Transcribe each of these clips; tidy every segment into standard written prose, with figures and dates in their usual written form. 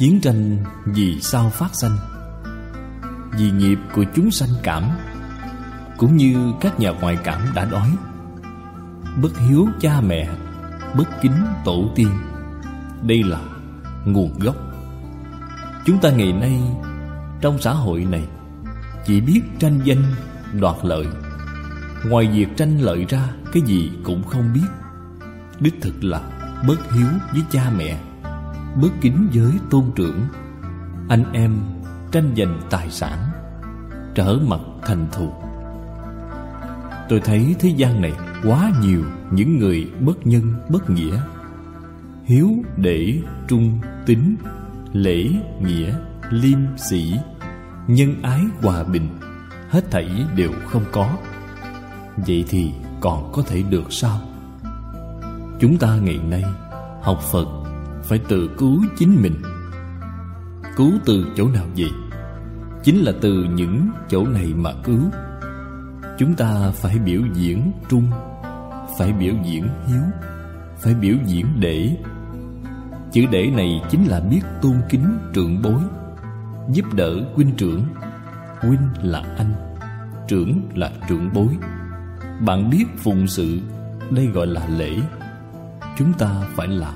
Chiến tranh vì sao phát sanh? Vì nghiệp của chúng sanh cảm. Cũng như các nhà ngoại cảm đã nói: bất hiếu cha mẹ, bất kính tổ tiên. Đây là nguồn gốc. Chúng ta ngày nay trong xã hội này chỉ biết tranh danh, đoạt lợi. Ngoài việc tranh lợi ra, cái gì cũng không biết. Đích thực là bất hiếu với cha mẹ, bất kính với tôn trưởng. Anh em tranh giành tài sản, trở mặt thành thù. Tôi thấy thế gian này quá nhiều những người bất nhân bất nghĩa. Hiếu để trung tín, lễ nghĩa, liêm sĩ, nhân ái hòa bình, hết thảy đều không có. Vậy thì còn có thể được sao? Chúng ta ngày nay học Phật phải tự cứu chính mình. Cứu từ chỗ nào vậy? Chính là từ những chỗ này mà cứu. Chúng ta phải biểu diễn trung, phải biểu diễn hiếu, phải biểu diễn để. Chữ để này chính là biết tôn kính trưởng bối, giúp đỡ huynh trưởng. Huynh là anh, trưởng là trưởng bối. Bạn biết phụng sự, đây gọi là lễ. Chúng ta phải làm.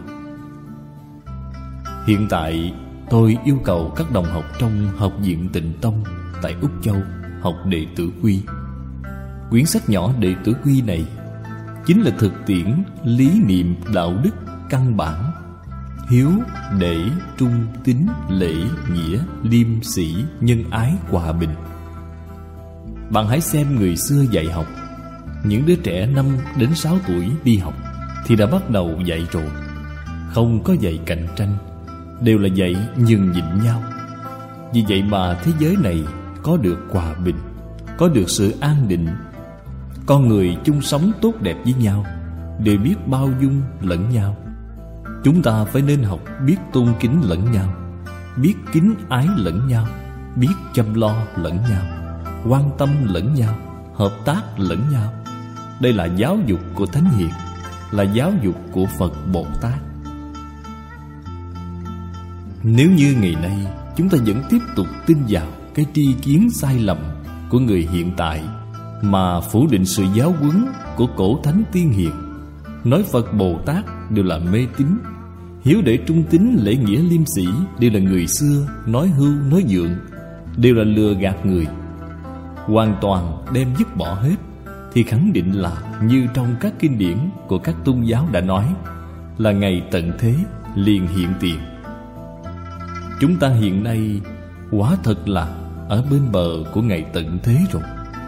Hiện tại tôi yêu cầu các đồng học trong Học viện Tịnh Tông tại Úc Châu học Đệ Tử Quy. Quyển sách nhỏ Đệ Tử Quy này chính là thực tiễn lý niệm đạo đức căn bản: hiếu, để, trung, tín, lễ, nghĩa, liêm sĩ, nhân ái, hòa bình. Bạn hãy xem người xưa dạy học. Những đứa trẻ 5 đến 6 tuổi đi học thì đã bắt đầu dạy rồi. Không có dạy cạnh tranh, đều là dạy nhường nhịn nhau. Vì vậy mà thế giới này có được hòa bình, có được sự an định. Con người chung sống tốt đẹp với nhau, đều biết bao dung lẫn nhau. Chúng ta phải nên học biết tôn kính lẫn nhau, biết kính ái lẫn nhau, biết chăm lo lẫn nhau, quan tâm lẫn nhau, hợp tác lẫn nhau. Đây là giáo dục của Thánh Hiền, là giáo dục của Phật Bồ Tát. Nếu như ngày nay chúng ta vẫn tiếp tục tin vào cái tri kiến sai lầm của người hiện tại, mà phủ định sự giáo huấn của cổ thánh tiên hiền, nói Phật Bồ Tát đều là mê tín, hiếu để trung tín, lễ nghĩa, liêm sĩ đều là người xưa nói hưu nói vượng, đều là lừa gạt người, hoàn toàn đem dứt bỏ hết, thì khẳng định là như trong các kinh điển của các tôn giáo đã nói, là ngày tận thế liền hiện tiền. Chúng ta hiện nay quả thật là ở bên bờ của ngày tận thế rồi.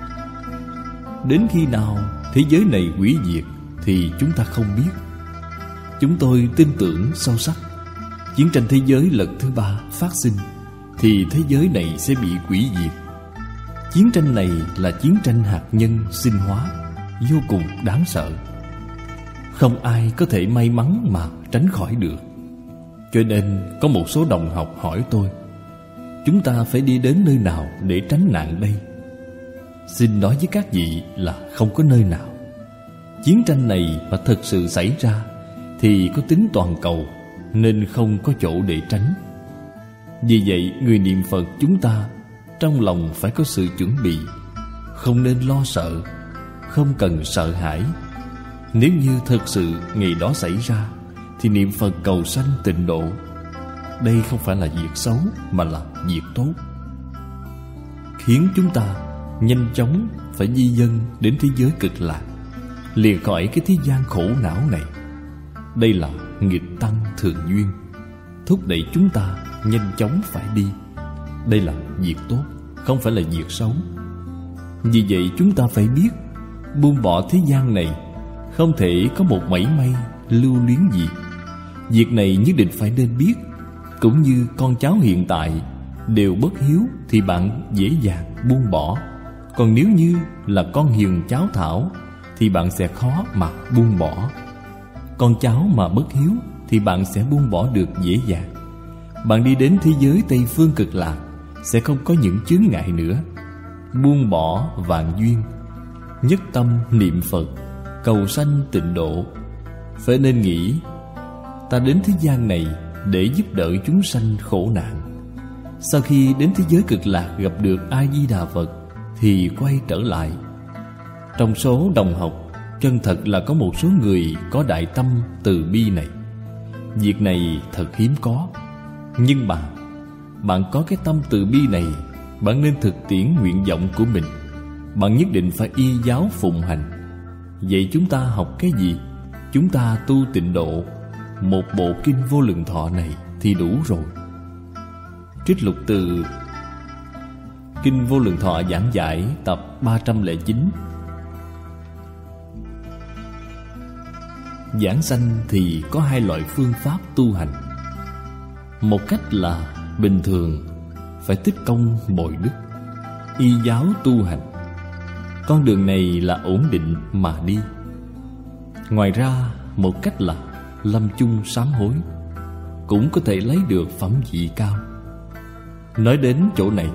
Đến khi nào thế giới này hủy diệt thì chúng ta không biết. Chúng tôi tin tưởng sâu sắc, chiến tranh thế giới lần thứ 3 phát sinh thì thế giới này sẽ bị hủy diệt. Chiến tranh này là chiến tranh hạt nhân sinh hóa, vô cùng đáng sợ. Không ai có thể may mắn mà tránh khỏi được. Cho nên có một số đồng học hỏi tôi, chúng ta phải đi đến nơi nào để tránh nạn đây? Xin nói với các vị là không có nơi nào. Chiến tranh này mà thật sự xảy ra thì có tính toàn cầu, nên không có chỗ để tránh. Vì vậy người niệm Phật chúng ta trong lòng phải có sự chuẩn bị, không nên lo sợ, không cần sợ hãi. Nếu như thật sự ngày đó xảy ra thì niệm Phật cầu sanh tịnh độ. Đây không phải là việc xấu mà là việc tốt, khiến chúng ta nhanh chóng phải di dân đến thế giới cực lạc, lìa khỏi cái thế gian khổ não này. Đây là nghịch tăng thường duyên, thúc đẩy chúng ta nhanh chóng phải đi. Đây là việc tốt, không phải là việc xấu. Vì vậy chúng ta phải biết buông bỏ thế gian này, không thể có một mảy may lưu luyến gì. Việc này nhất định phải nên biết. Cũng như con cháu hiện tại đều bất hiếu thì bạn dễ dàng buông bỏ. Còn nếu như là con hiền cháu thảo thì bạn sẽ khó mà buông bỏ. Con cháu mà bất hiếu thì bạn sẽ buông bỏ được dễ dàng. Bạn đi đến thế giới Tây Phương Cực Lạc sẽ không có những chướng ngại nữa. Buông bỏ vạn duyên, nhất tâm niệm Phật, cầu sanh tịnh độ. Phải nên nghĩ, ta đến thế gian này để giúp đỡ chúng sanh khổ nạn. Sau khi đến thế giới cực lạc gặp được A Di Đà Phật thì quay trở lại. Trong số đồng học, chân thật là có một số người có đại tâm từ bi này. Việc này thật hiếm có. Nhưng bạn có cái tâm từ bi này, bạn nên thực tiễn nguyện vọng của mình. Bạn nhất định phải y giáo phụng hành. Vậy chúng ta học cái gì? Chúng ta tu tịnh độ. Một bộ kinh Vô Lượng Thọ này thì đủ rồi. Trích lục từ Kinh Vô Lượng Thọ giảng giải tập 309. Giảng sanh thì có hai loại phương pháp tu hành. Một cách là bình thường phải tích công bồi đức, y giáo tu hành. Con đường này là ổn định mà đi. Ngoài ra, một cách là lâm chung sám hối, cũng có thể lấy được phẩm vị cao. Nói đến chỗ này,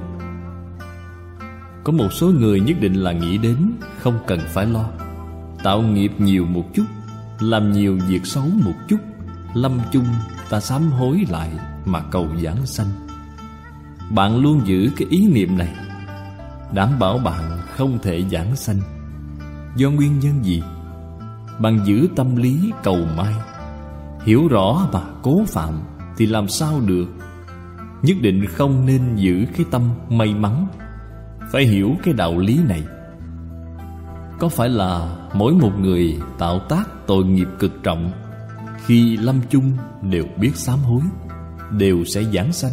có một số người nhất định là nghĩ đến không cần phải lo, tạo nghiệp nhiều một chút, làm nhiều việc xấu một chút, lâm chung ta sám hối lại mà cầu giảng sanh. Bạn luôn giữ cái ý niệm này, đảm bảo bạn không thể giảng sanh. Do nguyên nhân gì? Bạn giữ tâm lý cầu may, hiểu rõ mà cố phạm thì làm sao được. Nhất định không nên giữ cái tâm may mắn. Phải hiểu cái đạo lý này. Có phải là mỗi một người tạo tác tội nghiệp cực trọng, khi lâm chung đều biết sám hối, đều sẽ giảng sanh?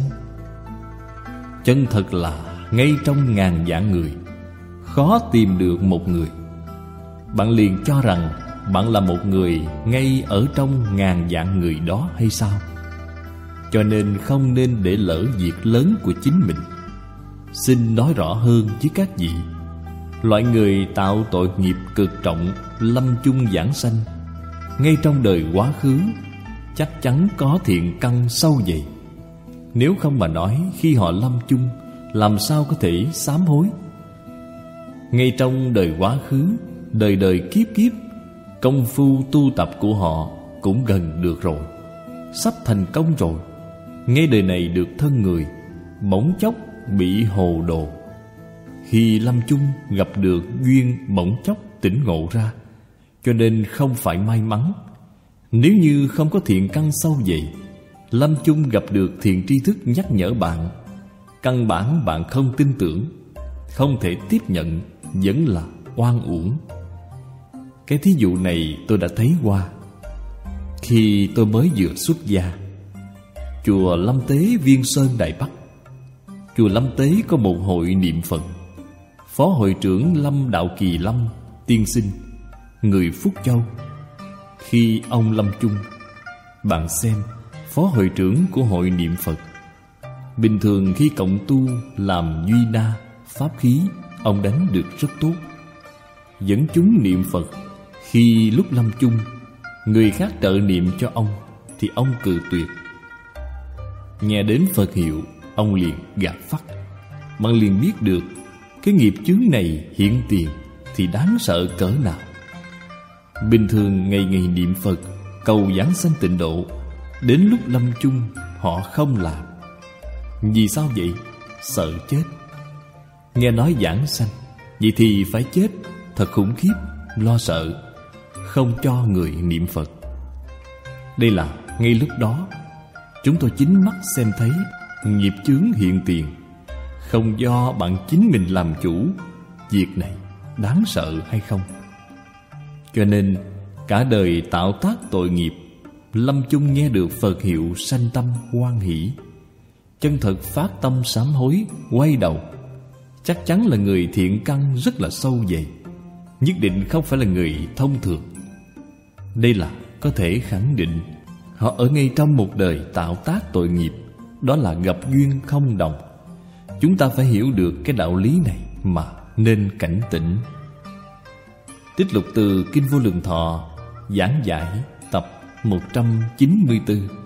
Chân thật là ngay trong ngàn vạn người, khó tìm được một người. Bạn liền cho rằng bạn là một người ngay ở trong ngàn vạn người đó hay sao? Cho nên không nên để lỡ việc lớn của chính mình. Xin nói rõ hơn với các vị. Loại người tạo tội nghiệp cực trọng, lâm chung giảng sanh, ngay trong đời quá khứ chắc chắn có thiện căn sâu dày. Nếu không mà nói, khi họ lâm chung làm sao có thể sám hối? Ngay trong đời quá khứ, đời đời kiếp kiếp, công phu tu tập của họ cũng gần được rồi, sắp thành công rồi. Ngay đời này được thân người, bỗng chốc bị hồ đồ. Khi lâm chung gặp được duyên, bỗng chốc tỉnh ngộ ra. Cho nên không phải may mắn. Nếu như không có thiện căn sâu dày, lâm chung gặp được thiện tri thức nhắc nhở bạn, căn bản bạn không tin tưởng, không thể tiếp nhận, vẫn là oan uổng. Cái thí dụ này tôi đã thấy qua. Khi tôi mới vừa xuất gia, chùa Lâm Tế Viên Sơn Đài Bắc, chùa Lâm Tế có một hội niệm Phật. Phó hội trưởng Lâm Đạo Kỳ Lâm tiên sinh, người Phúc Châu. Khi ông lâm chung, bạn xem, phó hội trưởng của hội niệm Phật, bình thường khi cộng tu làm duy na, pháp khí, ông đánh được rất tốt. Dẫn chúng niệm Phật. Khi lúc lâm chung, người khác trợ niệm cho ông thì ông cự tuyệt. Nghe đến Phật hiệu, ông liền gạt phắt. Bạn liền biết được cái nghiệp chướng này hiện tiền thì đáng sợ cỡ nào. Bình thường ngày ngày niệm Phật, cầu giảng sanh tịnh độ, đến lúc lâm chung họ không làm. Vì sao vậy? Sợ chết. Nghe nói giảng sanh, vậy thì phải chết. Thật khủng khiếp, lo sợ, không cho người niệm Phật. Đây là ngay lúc đó chúng tôi chính mắt xem thấy nghiệp chướng hiện tiền, không do bạn chính mình làm chủ. Việc này đáng sợ hay không? Cho nên cả đời tạo tác tội nghiệp, lâm chung nghe được Phật hiệu sanh tâm hoan hỷ, chân thật phát tâm sám hối, quay đầu, chắc chắn là người thiện căn rất là sâu dày, nhất định không phải là người thông thường. Đây là có thể khẳng định. Họ ở ngay trong một đời tạo tác tội nghiệp, đó là gặp duyên không đồng. Chúng ta phải hiểu được cái đạo lý này mà nên cảnh tỉnh. Trích lục từ Kinh Vô Lượng Thọ giảng giải tập 194.